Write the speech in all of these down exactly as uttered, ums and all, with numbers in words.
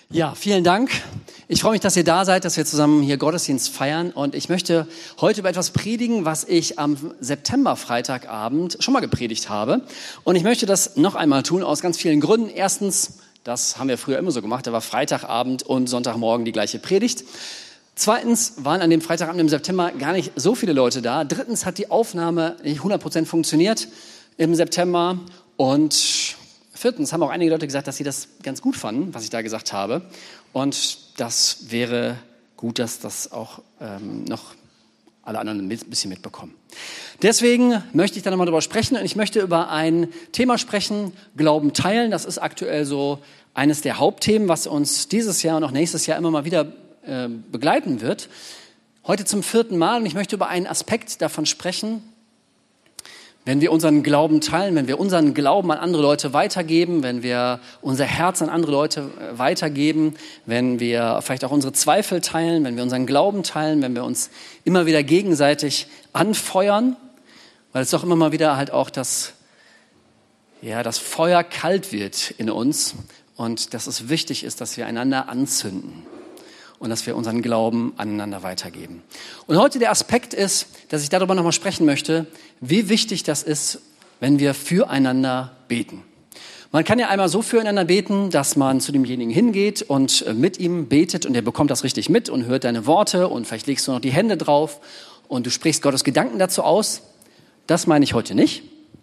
Ja, vielen Dank. Ich freue mich, dass ihr da seid, dass wir zusammen hier Gottesdienst feiern. Und ich möchte heute über etwas predigen, was ich am September-Freitagabend schon mal gepredigt habe. Und ich möchte das noch einmal tun, aus ganz vielen Gründen. Erstens, das haben wir früher immer so gemacht, da war Freitagabend und Sonntagmorgen die gleiche Predigt. Zweitens waren an dem Freitagabend im September gar nicht so viele Leute da. Drittens hat die Aufnahme nicht hundert Prozent funktioniert im September. Und viertens haben auch einige Leute gesagt, dass sie das ganz gut fanden, was ich da gesagt habe. Und das wäre gut, dass das auch ähm, noch alle anderen ein bisschen mitbekommen. Deswegen möchte ich da nochmal drüber sprechen. Und ich möchte über ein Thema sprechen, Glauben teilen. Das ist aktuell so eines der Hauptthemen, was uns dieses Jahr und auch nächstes Jahr immer mal wieder äh, begleiten wird. Heute zum vierten Mal. Und ich möchte über einen Aspekt davon sprechen, wenn wir unseren Glauben teilen, wenn wir unseren Glauben an andere Leute weitergeben, wenn wir unser Herz an andere Leute weitergeben, wenn wir vielleicht auch unsere Zweifel teilen, wenn wir unseren Glauben teilen, wenn wir uns immer wieder gegenseitig anfeuern, weil es doch immer mal wieder halt auch das, ja, das Feuer kalt wird in uns und dass es wichtig ist, dass wir einander anzünden und dass wir unseren Glauben aneinander weitergeben. Und heute der Aspekt ist, dass ich darüber nochmal sprechen möchte, wie wichtig das ist, wenn wir füreinander beten. Man kann ja einmal so füreinander beten, dass man zu demjenigen hingeht und mit ihm betet und er bekommt das richtig mit und hört deine Worte und vielleicht legst du noch die Hände drauf und du sprichst Gottes Gedanken dazu aus. Das meine ich heute nicht.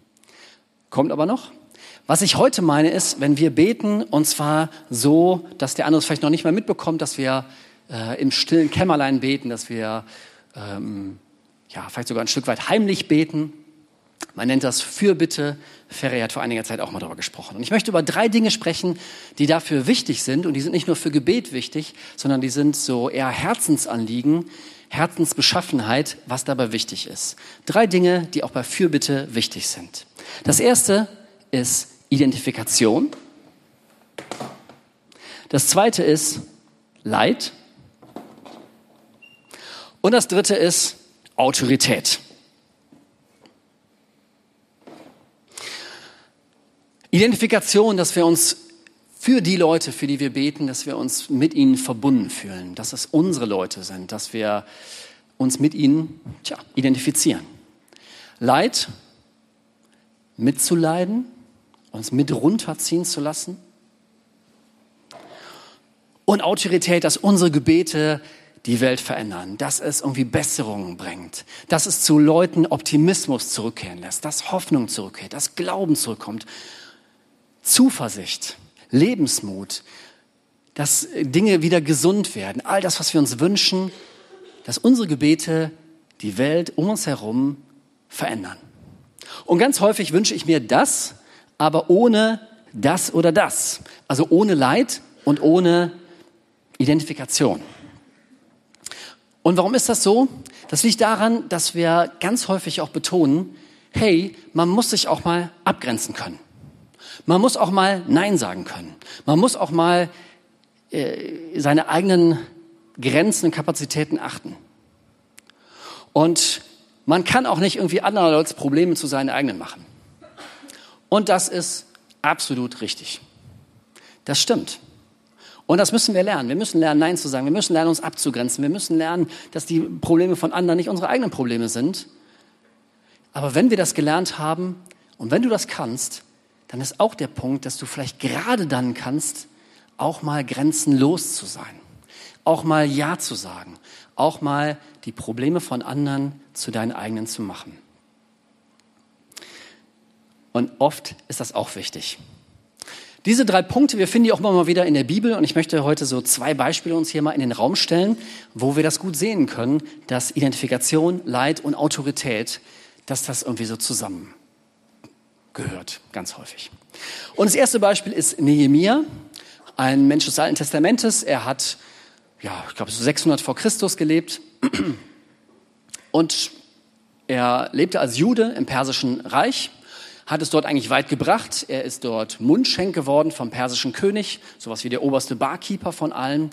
Kommt aber noch. Was ich heute meine ist, wenn wir beten und zwar so, dass der andere es vielleicht noch nicht mal mitbekommt, dass wir äh, im stillen Kämmerlein beten, dass wir ähm, ja, vielleicht sogar ein Stück weit heimlich beten. Man nennt das Fürbitte. Ferry hat vor einiger Zeit auch mal darüber gesprochen. Und ich möchte über drei Dinge sprechen, die dafür wichtig sind. Und die sind nicht nur für Gebet wichtig, sondern die sind so eher Herzensanliegen, Herzensbeschaffenheit, was dabei wichtig ist. Drei Dinge, die auch bei Fürbitte wichtig sind. Das erste ist Identifikation. Das zweite ist Leid. Und das dritte ist Autorität. Identifikation, dass wir uns für die Leute, für die wir beten, dass wir uns mit ihnen verbunden fühlen, dass es unsere Leute sind, dass wir uns mit ihnen tja, identifizieren. Leid, mitzuleiden, uns mit runterziehen zu lassen. Und Autorität, dass unsere Gebete die Welt verändern, dass es irgendwie Besserungen bringt, dass es zu Leuten Optimismus zurückkehren lässt, dass Hoffnung zurückkehrt, dass Glauben zurückkommt, Zuversicht, Lebensmut, dass Dinge wieder gesund werden, all das, was wir uns wünschen, dass unsere Gebete die Welt um uns herum verändern. Und ganz häufig wünsche ich mir das, aber ohne das oder das. Also ohne Leid und ohne Identifikation. Und warum ist das so? Das liegt daran, dass wir ganz häufig auch betonen, hey, man muss sich auch mal abgrenzen können. Man muss auch mal Nein sagen können. Man muss auch mal äh, seine eigenen Grenzen und Kapazitäten achten. Und man kann auch nicht irgendwie andere Leute Probleme zu seinen eigenen machen. Und das ist absolut richtig. Das stimmt. Und das müssen wir lernen. Wir müssen lernen, Nein zu sagen. Wir müssen lernen, uns abzugrenzen. Wir müssen lernen, dass die Probleme von anderen nicht unsere eigenen Probleme sind. Aber wenn wir das gelernt haben und wenn du das kannst, dann ist auch der Punkt, dass du vielleicht gerade dann kannst, auch mal grenzenlos zu sein. Auch mal Ja zu sagen. Auch mal die Probleme von anderen zu deinen eigenen zu machen. Und oft ist das auch wichtig. Diese drei Punkte, wir finden die auch immer mal wieder in der Bibel und ich möchte heute so zwei Beispiele uns hier mal in den Raum stellen, wo wir das gut sehen können, dass Identifikation, Leid und Autorität, dass das irgendwie so zusammen gehört, ganz häufig. Und das erste Beispiel ist Nehemia, ein Mensch des Alten Testamentes. Er hat, ja, ich glaube, so sechshundert vor Christus gelebt und er lebte als Jude im Persischen Reich. Hat es dort eigentlich weit gebracht. Er ist dort Mundschenk geworden vom persischen König, sowas wie der oberste Barkeeper von allen.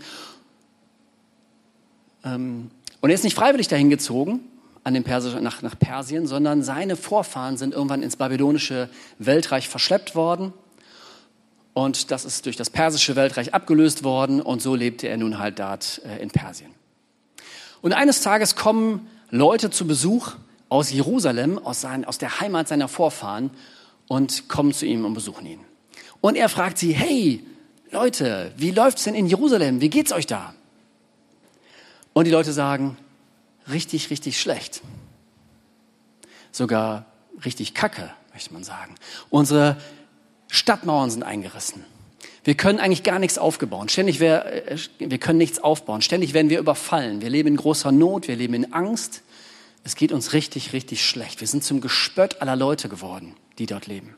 Und er ist nicht freiwillig dahin gezogen, an den Persisch, nach, nach Persien, sondern seine Vorfahren sind irgendwann ins babylonische Weltreich verschleppt worden. Und das ist durch das persische Weltreich abgelöst worden und so lebte er nun halt dort äh, in Persien. Und eines Tages kommen Leute zu Besuch aus Jerusalem, aus, sein, aus der Heimat seiner Vorfahren und kommen zu ihm und besuchen ihn. Und er fragt sie, hey Leute, wie läuft's denn in Jerusalem? Wie geht's euch da? Und die Leute sagen, richtig, richtig schlecht. Sogar richtig kacke, möchte man sagen. Unsere Stadtmauern sind eingerissen. Wir können eigentlich gar nichts aufbauen. Ständig wir, wir können nichts aufbauen. Ständig werden wir überfallen. Wir leben in großer Not, wir leben in Angst. Es geht uns richtig, richtig schlecht. Wir sind zum Gespött aller Leute geworden, die dort leben.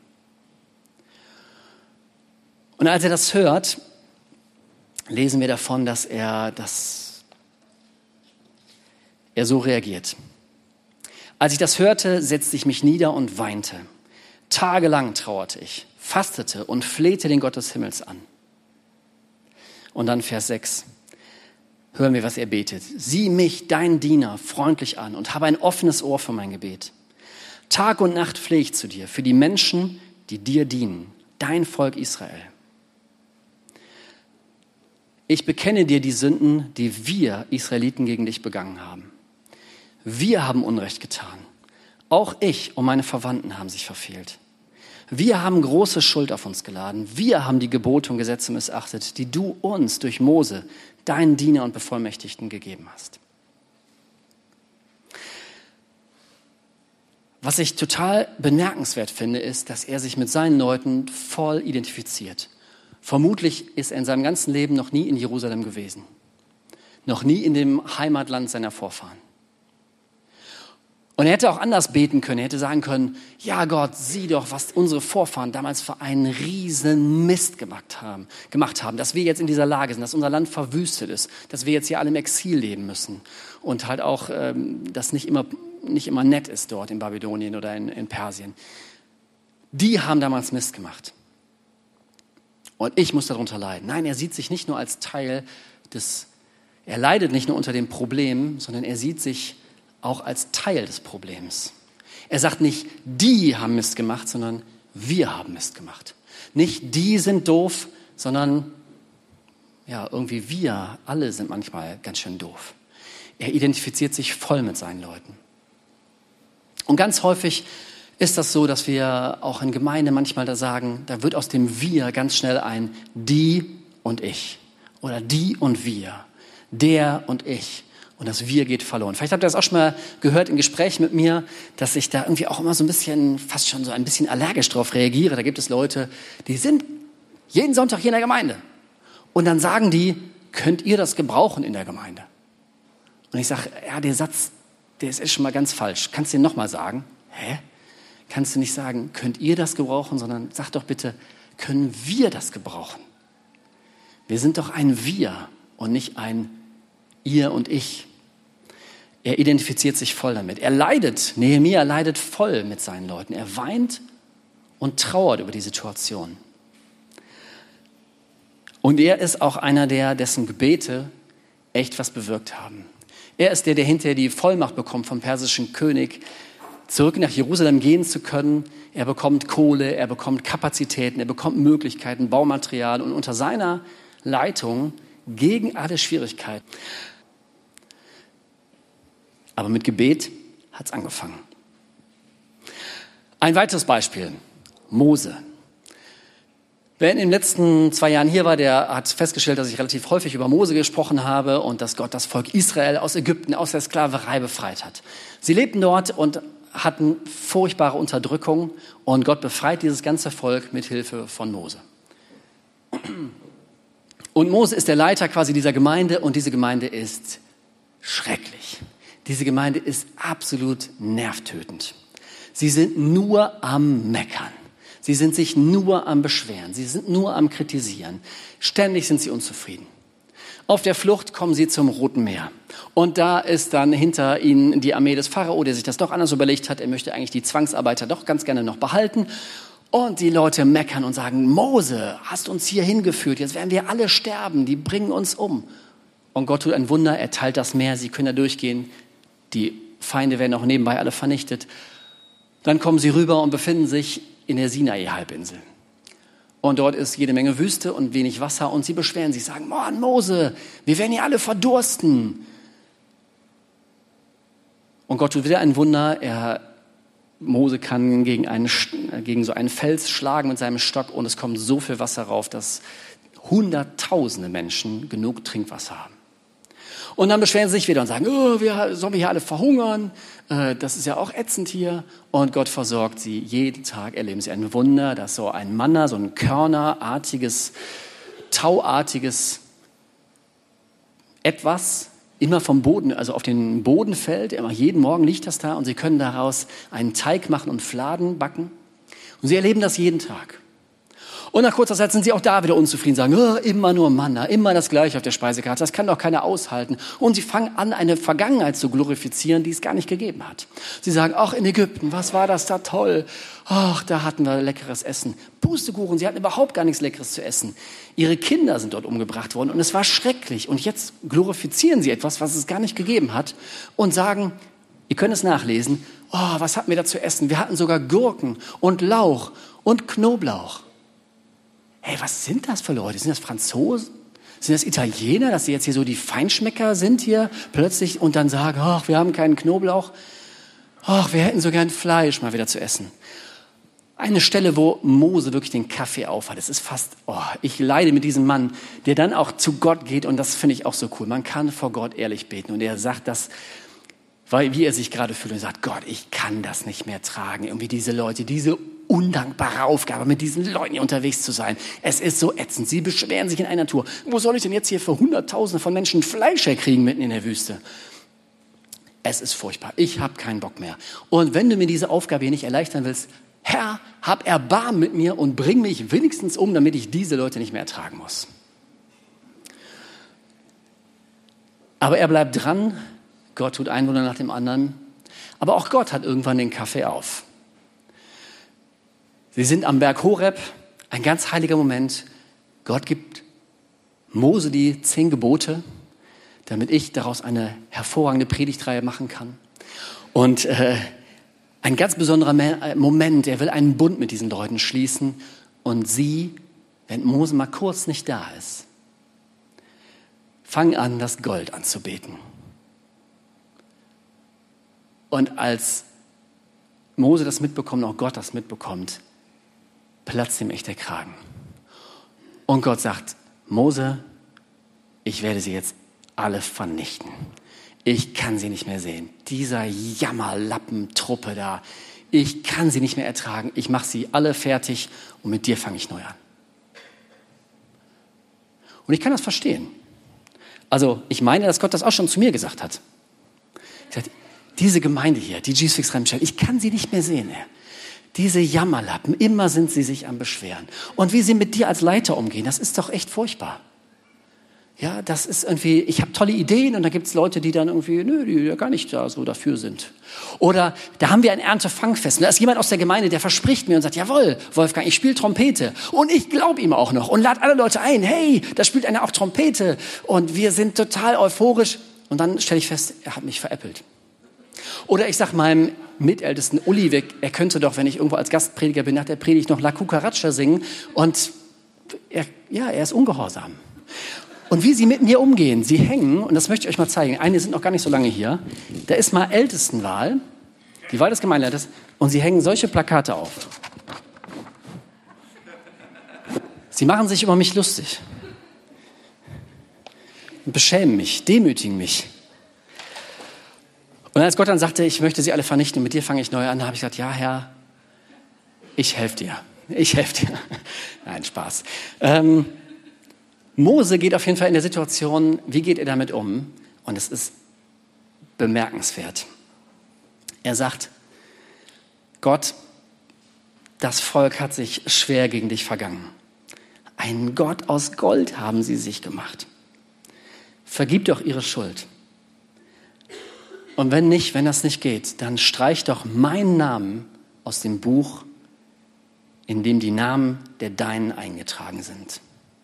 Und als er das hört, lesen wir davon, dass er, dass er so reagiert. Als ich das hörte, setzte ich mich nieder und weinte. Tagelang trauerte ich, fastete und flehte den Gott des Himmels an. Und dann Vers sechs. Hören wir, was er betet. Sieh mich, dein Diener, freundlich an und habe ein offenes Ohr für mein Gebet. Tag und Nacht flehe ich zu dir, für die Menschen, die dir dienen, dein Volk Israel. Ich bekenne dir die Sünden, die wir Israeliten gegen dich begangen haben. Wir haben Unrecht getan. Auch ich und meine Verwandten haben sich verfehlt. Wir haben große Schuld auf uns geladen. Wir haben die Gebote und Gesetze missachtet, die du uns durch Mose, deinen Diener und Bevollmächtigten, gegeben hast. Was ich total bemerkenswert finde, ist, dass er sich mit seinen Leuten voll identifiziert. Vermutlich ist er in seinem ganzen Leben noch nie in Jerusalem gewesen. Noch nie in dem Heimatland seiner Vorfahren. Und er hätte auch anders beten können. Er hätte sagen können, ja Gott, sieh doch, was unsere Vorfahren damals für einen riesen Mist gemacht haben, gemacht haben, dass wir jetzt in dieser Lage sind, dass unser Land verwüstet ist, dass wir jetzt hier alle im Exil leben müssen und halt auch, ähm, dass nicht immer, nicht immer nett ist dort in Babylonien oder in, in Persien. Die haben damals Mist gemacht. Und ich muss darunter leiden. Nein, er sieht sich nicht nur als Teil des, er leidet nicht nur unter dem Problem, sondern er sieht sich auch als Teil des Problems. Er sagt nicht, die haben Mist gemacht, sondern wir haben Mist gemacht. Nicht die sind doof, sondern ja, irgendwie wir alle sind manchmal ganz schön doof. Er identifiziert sich voll mit seinen Leuten. Und ganz häufig ist das so, dass wir auch in Gemeinde manchmal da sagen, da wird aus dem Wir ganz schnell ein die und ich oder die und wir, der und ich. Und das Wir geht verloren. Vielleicht habt ihr das auch schon mal gehört in Gesprächen mit mir, dass ich da irgendwie auch immer so ein bisschen, fast schon so ein bisschen allergisch drauf reagiere. Da gibt es Leute, die sind jeden Sonntag hier in der Gemeinde. Und dann sagen die, könnt ihr das gebrauchen in der Gemeinde? Und ich sage, ja, der Satz, der ist schon mal ganz falsch. Kannst du den nochmal sagen? Hä? Kannst du nicht sagen, könnt ihr das gebrauchen, sondern sag doch bitte, können wir das gebrauchen? Wir sind doch ein Wir und nicht ein ihr und ich. Er identifiziert sich voll damit. Er leidet, Nehemia leidet voll mit seinen Leuten. Er weint und trauert über die Situation. Und er ist auch einer der, dessen Gebete echt was bewirkt haben. Er ist der, der hinterher die Vollmacht bekommt vom persischen König, zurück nach Jerusalem gehen zu können. Er bekommt Kohle, er bekommt Kapazitäten, er bekommt Möglichkeiten, Baumaterial und unter seiner Leitung gegen alle Schwierigkeiten. Aber mit Gebet hat es angefangen. Ein weiteres Beispiel, Mose. Wer in den letzten zwei Jahren hier war, der hat festgestellt, dass ich relativ häufig über Mose gesprochen habe und dass Gott das Volk Israel aus Ägypten, aus der Sklaverei befreit hat. Sie lebten dort und hatten furchtbare Unterdrückung und Gott befreit dieses ganze Volk mit Hilfe von Mose. Und Mose ist der Leiter quasi dieser Gemeinde und diese Gemeinde ist schrecklich. Diese Gemeinde ist absolut nervtötend. Sie sind nur am Meckern. Sie sind sich nur am Beschweren. Sie sind nur am Kritisieren. Ständig sind sie unzufrieden. Auf der Flucht kommen sie zum Roten Meer. Und da ist dann hinter ihnen die Armee des Pharao, der sich das doch anders überlegt hat. Er möchte eigentlich die Zwangsarbeiter doch ganz gerne noch behalten. Und die Leute meckern und sagen, Mose, hast uns hier hingeführt, jetzt werden wir alle sterben, die bringen uns um. Und Gott tut ein Wunder, er teilt das Meer, sie können da durchgehen. Die Feinde werden auch nebenbei alle vernichtet. Dann kommen sie rüber und befinden sich in der Sinai-Halbinsel. Und dort ist jede Menge Wüste und wenig Wasser. Und sie beschweren sich, sagen, Mann, Mose, wir werden hier alle verdursten. Und Gott tut wieder ein Wunder. Er, Mose kann gegen, einen, gegen so einen Fels schlagen mit seinem Stock. Und es kommt so viel Wasser rauf, dass hunderttausende Menschen genug Trinkwasser haben. Und dann beschweren sie sich wieder und sagen, oh, wir, sollen wir hier alle verhungern? Äh, das ist ja auch ätzend hier. Und Gott versorgt sie. Jeden Tag erleben sie ein Wunder, dass so ein Manna, so ein körnerartiges, tauartiges etwas immer vom Boden, also auf den Boden fällt. Immer jeden Morgen liegt das da und sie können daraus einen Teig machen und Fladen backen. Und sie erleben das jeden Tag. Und nach kurzer Zeit sind sie auch da wieder unzufrieden, sagen, oh, immer nur Manna, immer das Gleiche auf der Speisekarte, das kann doch keiner aushalten. Und sie fangen an, eine Vergangenheit zu glorifizieren, die es gar nicht gegeben hat. Sie sagen, ach, in Ägypten, was war das da toll? Ach, da hatten wir leckeres Essen. Pustekuchen, sie hatten überhaupt gar nichts Leckeres zu essen. Ihre Kinder sind dort umgebracht worden und es war schrecklich. Und jetzt glorifizieren sie etwas, was es gar nicht gegeben hat und sagen, ihr könnt es nachlesen, oh, was hatten wir da zu essen? Wir hatten sogar Gurken und Lauch und Knoblauch. Hey, was sind das für Leute? Sind das Franzosen? Sind das Italiener, dass sie jetzt hier so die Feinschmecker sind hier plötzlich und dann sagen, ach, wir haben keinen Knoblauch. Ach, wir hätten so gern Fleisch mal wieder zu essen. Eine Stelle, wo Mose wirklich den Kaffee aufhat. Es ist fast, oh, ich leide mit diesem Mann, der dann auch zu Gott geht und das finde ich auch so cool. Man kann vor Gott ehrlich beten und er sagt das, weil wie er sich gerade fühlt und sagt, Gott, ich kann das nicht mehr tragen. Irgendwie diese Leute, diese undankbare Aufgabe, mit diesen Leuten hier unterwegs zu sein. Es ist so ätzend. Sie beschweren sich in einer Tour. Wo soll ich denn jetzt hier für Hunderttausende von Menschen Fleisch herkriegen mitten in der Wüste? Es ist furchtbar. Ich habe keinen Bock mehr. Und wenn du mir diese Aufgabe hier nicht erleichtern willst, Herr, hab Erbarmen mit mir und bring mich wenigstens um, damit ich diese Leute nicht mehr ertragen muss. Aber er bleibt dran. Gott tut ein Wunder nach dem anderen. Aber auch Gott hat irgendwann den Kaffee auf. Sie sind am Berg Horeb, ein ganz heiliger Moment. Gott gibt Mose die zehn Gebote, damit ich daraus eine hervorragende Predigtreihe machen kann. Und äh, ein ganz besonderer Moment, er will einen Bund mit diesen Leuten schließen. Und sie, wenn Mose mal kurz nicht da ist, fangen an, das Gold anzubeten. Und als Mose das mitbekommt, auch Gott das mitbekommt, platzt ihm echt der Kragen. Und Gott sagt, Mose, ich werde sie jetzt alle vernichten. Ich kann sie nicht mehr sehen. Dieser Jammerlappentruppe da, ich kann sie nicht mehr ertragen. Ich mache sie alle fertig und mit dir fange ich neu an. Und ich kann das verstehen. Also ich meine, dass Gott das auch schon zu mir gesagt hat. Er sagt, diese Gemeinde hier, die Jesus Fix Remscheid, ich kann sie nicht mehr sehen, Herr. Diese Jammerlappen, immer sind sie sich am Beschweren. Und wie sie mit dir als Leiter umgehen, das ist doch echt furchtbar. Ja, das ist irgendwie, ich habe tolle Ideen und da gibt es Leute, die dann irgendwie, nö, die ja gar nicht da so dafür sind. Oder da haben wir ein Erntefangfest und da ist jemand aus der Gemeinde, der verspricht mir und sagt, jawohl, Wolfgang, ich spiele Trompete. Und ich glaube ihm auch noch und lade alle Leute ein, hey, da spielt einer auch Trompete. Und wir sind total euphorisch. Und dann stelle ich fest, er hat mich veräppelt. Oder ich sag meinem Mitältesten Uli, er könnte doch, wenn ich irgendwo als Gastprediger bin, nach der Predigt noch La Cucaracha singen. Und er, ja, er ist ungehorsam. Und wie sie mit mir umgehen, sie hängen, und das möchte ich euch mal zeigen, einige sind noch gar nicht so lange hier, da ist mal Ältestenwahl, die Wahl des Gemeindeleiters, und sie hängen solche Plakate auf. Sie machen sich über mich lustig. Und beschämen mich, demütigen mich. Und als Gott dann sagte, ich möchte sie alle vernichten und mit dir fange ich neu an, da habe ich gesagt, ja Herr, ich helfe dir. Ich helfe dir. Nein, Spaß. Ähm, Mose geht auf jeden Fall in der Situation, wie geht er damit um? Und es ist bemerkenswert. Er sagt, Gott, das Volk hat sich schwer gegen dich vergangen. Einen Gott aus Gold haben sie sich gemacht. Vergib doch ihre Schuld. Und wenn nicht, wenn das nicht geht, dann streich doch meinen Namen aus dem Buch, in dem die Namen der Deinen eingetragen sind.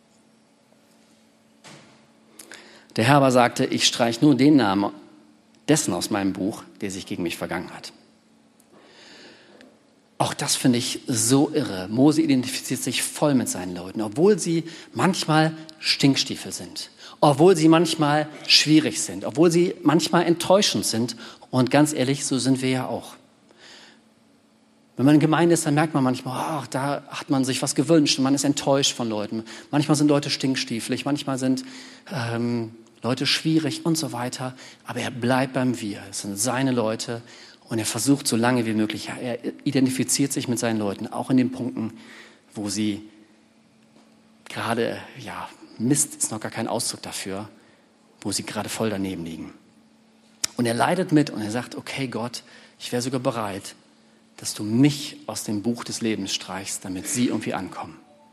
Der Herr aber sagte, ich streich nur den Namen dessen aus meinem Buch, der sich gegen mich vergangen hat. Auch das finde ich so irre. Mose identifiziert sich voll mit seinen Leuten, obwohl sie manchmal Stinkstiefel sind, obwohl sie manchmal schwierig sind, obwohl sie manchmal enttäuschend sind. Und ganz ehrlich, so sind wir ja auch. Wenn man in Gemeinde ist, dann merkt man manchmal, ach, da hat man sich was gewünscht und man ist enttäuscht von Leuten. Manchmal sind Leute stinkstiefelig, manchmal sind ähm, Leute schwierig und so weiter. Aber er bleibt beim Wir. Es sind seine Leute und er versucht so lange wie möglich. Ja, er identifiziert sich mit seinen Leuten, auch in den Punkten, wo sie gerade, ja, Mist ist noch gar kein Ausdruck dafür, wo sie gerade voll daneben liegen. Und er leidet mit und er sagt, okay Gott, ich wäre sogar bereit, dass du mich aus dem Buch des Lebens streichst, damit sie irgendwie ankommen.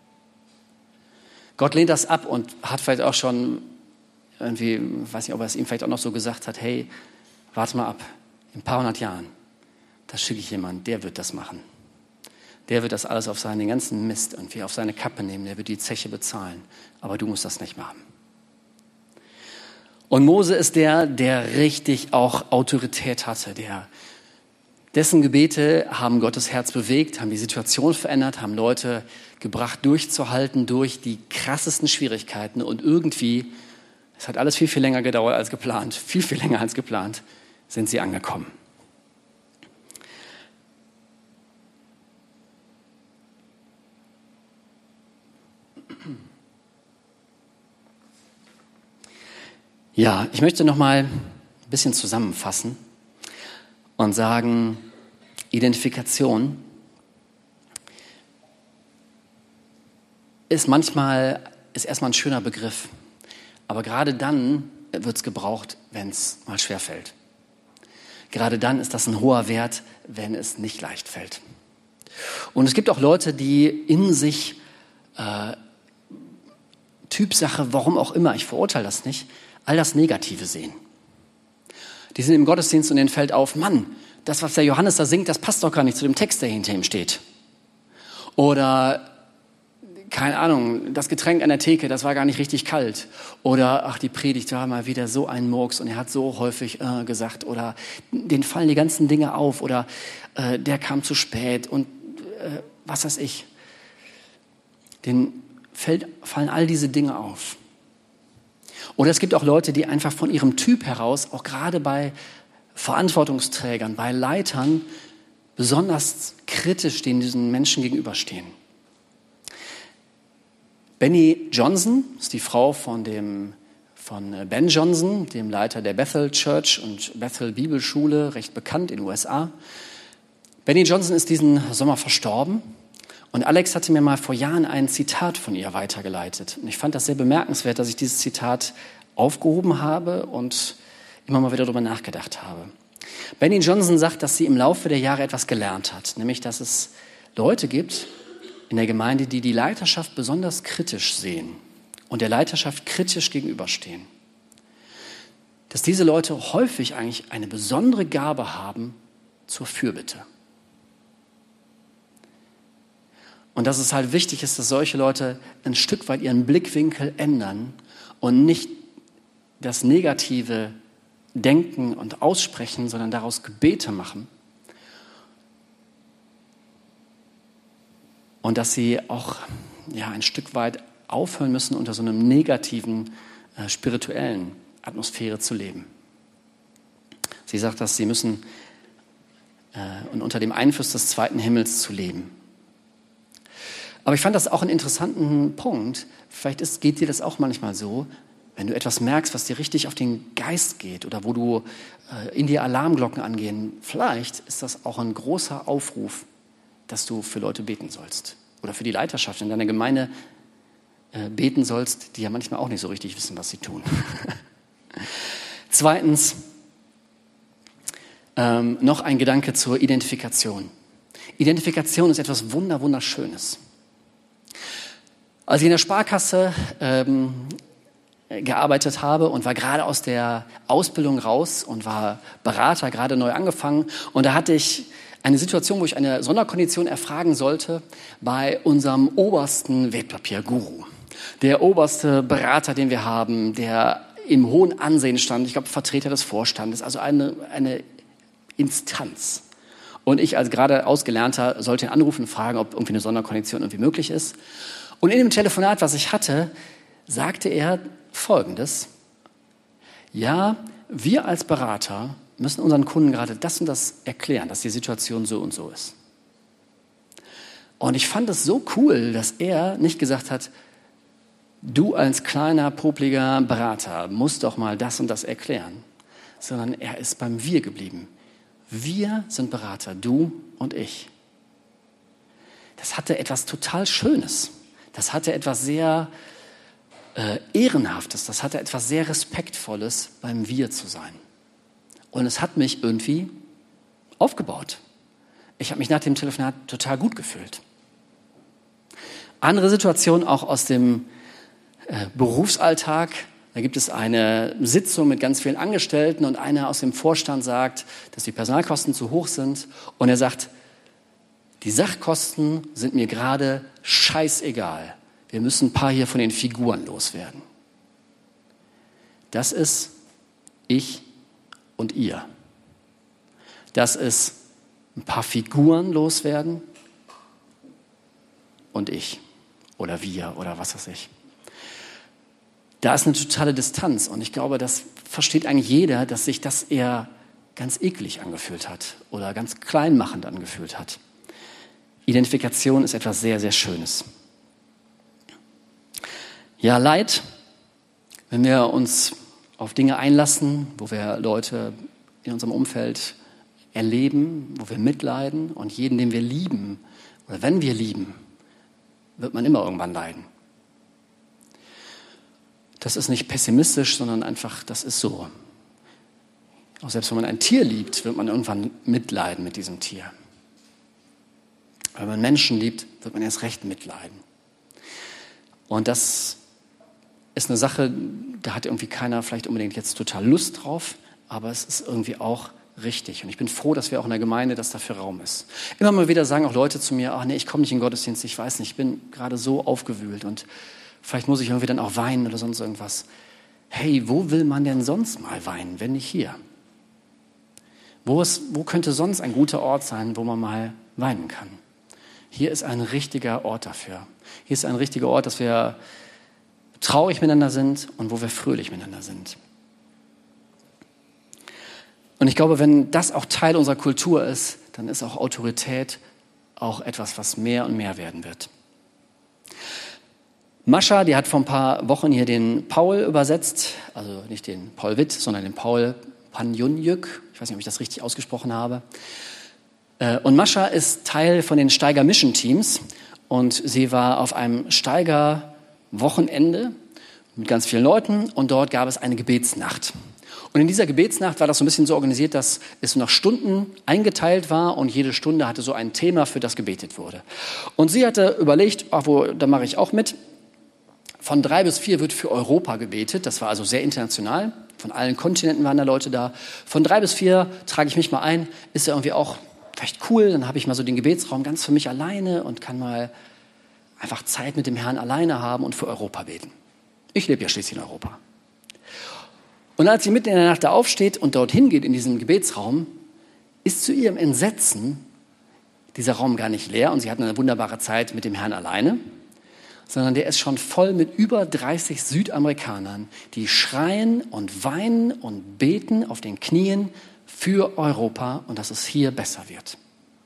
Gott lehnt das ab und hat vielleicht auch schon irgendwie, weiß nicht, ob er es ihm vielleicht auch noch so gesagt hat, hey, warte mal ab, in ein paar hundert Jahren, da schicke ich jemanden, der wird das machen. Der wird das alles auf seinen ganzen Mist irgendwie auf seine Kappe nehmen, der wird die Zeche bezahlen, aber du musst das nicht machen. Und Mose ist der, der richtig auch Autorität hatte, der Dessen Gebete haben Gottes Herz bewegt, haben die Situation verändert, haben Leute gebracht, durchzuhalten durch die krassesten Schwierigkeiten. Und irgendwie, es hat alles viel, viel länger gedauert als geplant, viel, viel länger als geplant, sind sie angekommen. Ja, ich möchte noch mal ein bisschen zusammenfassen und sagen, Identifikation ist manchmal, ist erstmal ein schöner Begriff, aber gerade dann wird es gebraucht, wenn es mal schwerfällt. Gerade dann ist das ein hoher Wert, wenn es nicht leicht fällt. Und es gibt auch Leute, die in sich äh, Typsache, warum auch immer, ich verurteile das nicht, all das Negative sehen. Die sind im Gottesdienst und denen fällt auf, Mann, das, was der Johannes da singt, das passt doch gar nicht zu dem Text, der hinter ihm steht. Oder, keine Ahnung, das Getränk an der Theke, das war gar nicht richtig kalt. Oder, ach, die Predigt war mal wieder so ein Murks und er hat so häufig äh, gesagt. Oder, denen fallen die ganzen Dinge auf. Oder, äh, der kam zu spät und äh, was weiß ich. Denen fällt, fallen all diese Dinge auf. Oder es gibt auch Leute, die einfach von ihrem Typ heraus, auch gerade bei Verantwortungsträgern, bei Leitern, besonders kritisch den diesen Menschen gegenüberstehen. Benny Johnson ist die Frau von, dem, von Ben Johnson, dem Leiter der Bethel Church und Bethel Bibelschule, recht bekannt in den U S A. Benny Johnson ist diesen Sommer verstorben. Und Alex hatte mir mal vor Jahren ein Zitat von ihr weitergeleitet. Und ich fand das sehr bemerkenswert, dass ich dieses Zitat aufgehoben habe und immer mal wieder darüber nachgedacht habe. Benny Johnson sagt, dass sie im Laufe der Jahre etwas gelernt hat, nämlich dass es Leute gibt in der Gemeinde, die die Leiterschaft besonders kritisch sehen und der Leiterschaft kritisch gegenüberstehen. Dass diese Leute häufig eigentlich eine besondere Gabe haben zur Fürbitte. Und dass es halt wichtig ist, dass solche Leute ein Stück weit ihren Blickwinkel ändern und nicht das Negative denken und aussprechen, sondern daraus Gebete machen. Und dass sie auch ja, ein Stück weit aufhören müssen, unter so einem negativen, äh, spirituellen Atmosphäre zu leben. Sie sagt, dass sie müssen äh, und unter dem Einfluss des zweiten Himmels zu leben. Aber ich fand das auch einen interessanten Punkt. Vielleicht ist, geht dir das auch manchmal so, wenn du etwas merkst, was dir richtig auf den Geist geht oder wo du äh, in dir Alarmglocken angehen. Vielleicht ist das auch ein großer Aufruf, dass du für Leute beten sollst oder für die Leiterschaft in deiner Gemeinde äh, beten sollst, die ja manchmal auch nicht so richtig wissen, was sie tun. Zweitens, ähm, noch ein Gedanke zur Identifikation. Identifikation ist etwas wunder, wunderschönes. Als ich in der Sparkasse ähm, gearbeitet habe und war gerade aus der Ausbildung raus und war Berater, gerade neu angefangen. Und da hatte ich eine Situation, wo ich eine Sonderkondition erfragen sollte bei unserem obersten Wertpapierguru. Der oberste Berater, den wir haben, der im hohen Ansehen stand, ich glaube Vertreter des Vorstandes, also eine, eine Instanz. Und ich als gerade Ausgelernter sollte ihn anrufen und fragen, ob irgendwie eine Sonderkondition irgendwie möglich ist. Und in dem Telefonat, was ich hatte, sagte er Folgendes: Ja, wir als Berater müssen unseren Kunden gerade das und das erklären, dass die Situation so und so ist. Und ich fand es so cool, dass er nicht gesagt hat, du als kleiner, popliger Berater musst doch mal das und das erklären, sondern er ist beim Wir geblieben. Wir sind Berater, du und ich. Das hatte etwas total Schönes. Das hatte etwas sehr äh, Ehrenhaftes. Das hatte etwas sehr Respektvolles, beim Wir zu sein. Und es hat mich irgendwie aufgebaut. Ich habe mich nach dem Telefonat total gut gefühlt. Andere Situationen auch aus dem äh, Berufsalltag. Da gibt es eine Sitzung mit ganz vielen Angestellten und einer aus dem Vorstand sagt, dass die Personalkosten zu hoch sind. Und er sagt, die Sachkosten sind mir gerade scheißegal. Wir müssen ein paar hier von den Figuren loswerden. Das ist ich und ihr. Das ist ein paar Figuren loswerden und ich oder wir oder was weiß ich. Da ist eine totale Distanz und ich glaube, das versteht eigentlich jeder, dass sich das eher ganz eklig angefühlt hat oder ganz kleinmachend angefühlt hat. Identifikation ist etwas sehr, sehr Schönes. Ja, Leid, wenn wir uns auf Dinge einlassen, wo wir Leute in unserem Umfeld erleben, wo wir mitleiden und jeden, den wir lieben oder wenn wir lieben, wird man immer irgendwann leiden. Das ist nicht pessimistisch, sondern einfach, das ist so. Auch selbst wenn man ein Tier liebt, wird man irgendwann mitleiden mit diesem Tier. Wenn man Menschen liebt, wird man erst recht mitleiden. Und das ist eine Sache, da hat irgendwie keiner vielleicht unbedingt jetzt total Lust drauf, aber es ist irgendwie auch richtig. Und ich bin froh, dass wir auch in der Gemeinde, dass dafür Raum ist. Immer mal wieder sagen auch Leute zu mir, ach nee, ich komme nicht in den Gottesdienst, ich weiß nicht, ich bin gerade so aufgewühlt und vielleicht muss ich irgendwie dann auch weinen oder sonst irgendwas. Hey, wo will man denn sonst mal weinen, wenn nicht hier? Wo, ist, wo könnte sonst ein guter Ort sein, wo man mal weinen kann? Hier ist ein richtiger Ort dafür. Hier ist ein richtiger Ort, dass wir traurig miteinander sind und wo wir fröhlich miteinander sind. Und ich glaube, wenn das auch Teil unserer Kultur ist, dann ist auch Autorität auch etwas, was mehr und mehr werden wird. Mascha, die hat vor ein paar Wochen hier den Paul übersetzt, also nicht den Paul Witt, sondern den Paul Panjunjuk. Ich weiß nicht, ob ich das richtig ausgesprochen habe. Und Mascha ist Teil von den Steiger Mission Teams und sie war auf einem Steiger Wochenende mit ganz vielen Leuten und dort gab es eine Gebetsnacht. Und in dieser Gebetsnacht war das so ein bisschen so organisiert, dass es nach Stunden eingeteilt war und jede Stunde hatte so ein Thema, für das gebetet wurde. Und sie hatte überlegt, ach, wo, da mache ich auch mit. Von drei bis vier wird für Europa gebetet. Das war also sehr international. Von allen Kontinenten waren da Leute da. Von drei bis vier trage ich mich mal ein. Ist ja irgendwie auch vielleicht cool. Dann habe ich mal so den Gebetsraum ganz für mich alleine und kann mal einfach Zeit mit dem Herrn alleine haben und für Europa beten. Ich lebe ja schließlich in Europa. Und als sie mitten in der Nacht da aufsteht und dorthin geht in diesen Gebetsraum, ist zu ihrem Entsetzen dieser Raum gar nicht leer und sie hat eine wunderbare Zeit mit dem Herrn alleine, sondern der ist schon voll mit über dreißig Südamerikanern, die schreien und weinen und beten auf den Knien für Europa und dass es hier besser wird.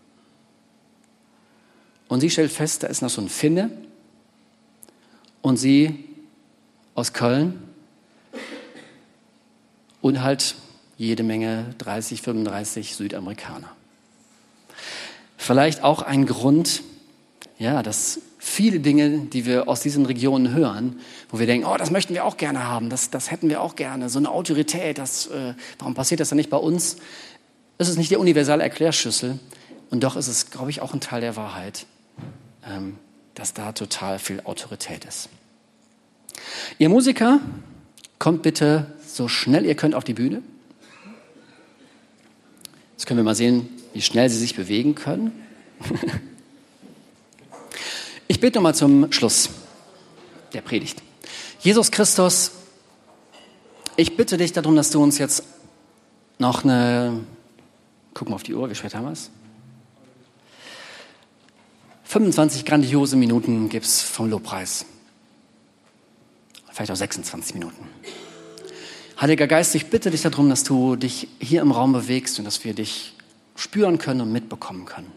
Und sie stellt fest, da ist noch so ein Finne und sie aus Köln und halt jede Menge dreißig, fünfunddreißig Südamerikaner. Vielleicht auch ein Grund, ja, dass viele Dinge, die wir aus diesen Regionen hören, wo wir denken, oh, das möchten wir auch gerne haben, das, das hätten wir auch gerne, so eine Autorität, das, äh, warum passiert das dann nicht bei uns? Es ist nicht der universelle Erklärschlüssel und doch ist es, glaube ich, auch ein Teil der Wahrheit, ähm, dass da total viel Autorität ist. Ihr Musiker, kommt bitte so schnell ihr könnt auf die Bühne. Jetzt können wir mal sehen, wie schnell sie sich bewegen können. Ich bete nochmal zum Schluss der Predigt. Jesus Christus, ich bitte dich darum, dass du uns jetzt noch eine, gucken wir auf die Uhr, wie spät haben wir es? fünfundzwanzig grandiose Minuten gibt's vom Lobpreis. Vielleicht auch sechsundzwanzig Minuten. Heiliger Geist, ich bitte dich darum, dass du dich hier im Raum bewegst und dass wir dich spüren können und mitbekommen können.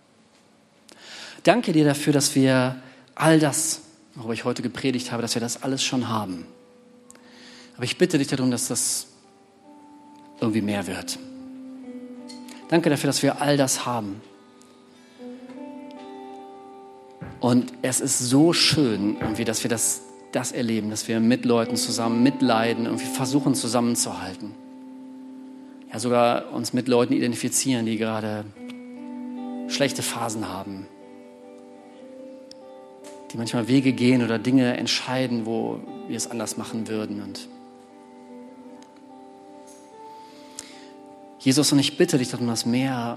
Danke dir dafür, dass wir all das, worüber ich heute gepredigt habe, dass wir das alles schon haben. Aber ich bitte dich darum, dass das irgendwie mehr wird. Danke dafür, dass wir all das haben. Und es ist so schön, irgendwie, dass wir das, das erleben, dass wir mit Leuten zusammen mitleiden, irgendwie versuchen zusammenzuhalten. Ja, sogar uns mit Leuten identifizieren, die gerade schlechte Phasen haben. Die manchmal Wege gehen oder Dinge entscheiden, wo wir es anders machen würden. Und Jesus, und ich bitte dich darum, dass mehr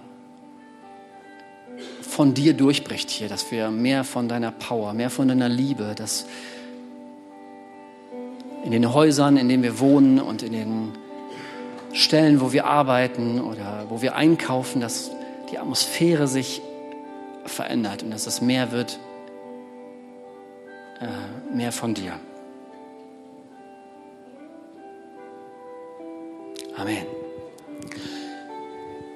von dir durchbricht hier, dass wir mehr von deiner Power, mehr von deiner Liebe, dass in den Häusern, in denen wir wohnen und in den Stellen, wo wir arbeiten oder wo wir einkaufen, dass die Atmosphäre sich verändert und dass es mehr wird, äh, mehr von dir. Amen.